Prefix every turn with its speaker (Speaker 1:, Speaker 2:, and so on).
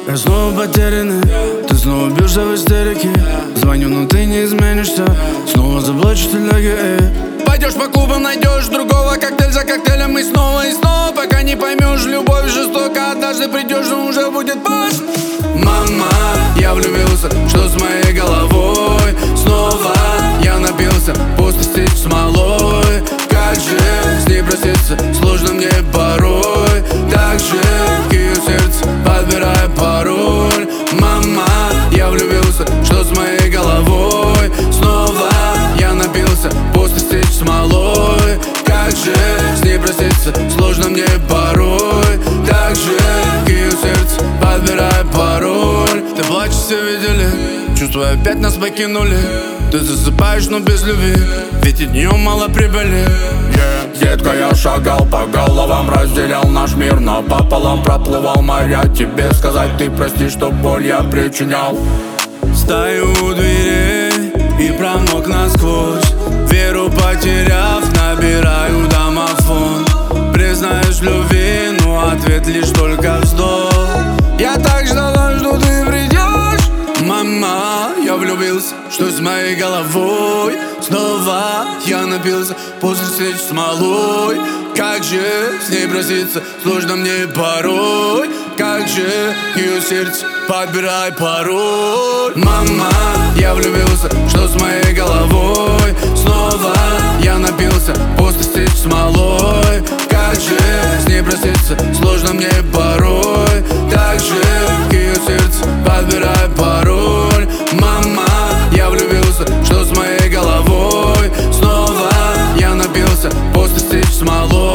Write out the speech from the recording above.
Speaker 1: Я снова потерянный, ты снова бьешься в истерике. Звоню, но ты не изменишься, снова заплачешь в телеге.
Speaker 2: Пойдешь по клубам, найдешь другого, коктейль за коктейлем и снова, пока не поймешь, любовь жестока. Однажды придешь, но уже будет поздно.
Speaker 1: Мама, я влюбился, что с моей головой? Снова я напился, после стич смолой. Как же с ней проститься, сложно мне порой. Так же к ее сердцу подбираю пароль. Мама, я влюбился, что с моей головой? Снова я напился, после стич смолой. Как же с ней проститься, сложно мне порой. Так же к ее сердцу подбираю пароль. Ты плачешь, все видели, чувства опять нас покинули. Ты засыпаешь, но без любви, ведь от нее мало прибыли.
Speaker 3: Детка, я шагал по головам, разделял наш мир напополам. Проплывал моря, тебе сказать ты прости, что боль я причинял.
Speaker 1: Стою у дверей и промок насквозь. Веру потеряв, набираю домофон. Признаюсь в любви, но ответ лишь только вздох. Я так ждала, что ты придешь. Мама, я влюбился, что с моей головой? Снова я напился, после встреч с смолой. Как же с ней проститься, сложно мне порой. Как же ее сердце, подбирай пароль. Мама, я влюбился, что с моей головой? Снова я напился, после встреч с смолой. Как же с ней проститься, сложно мне порой. Так же ее сердце, подбирай пароль. Мама, я влюбился, что с моей головой? Снова я напился, после встреч с смолой.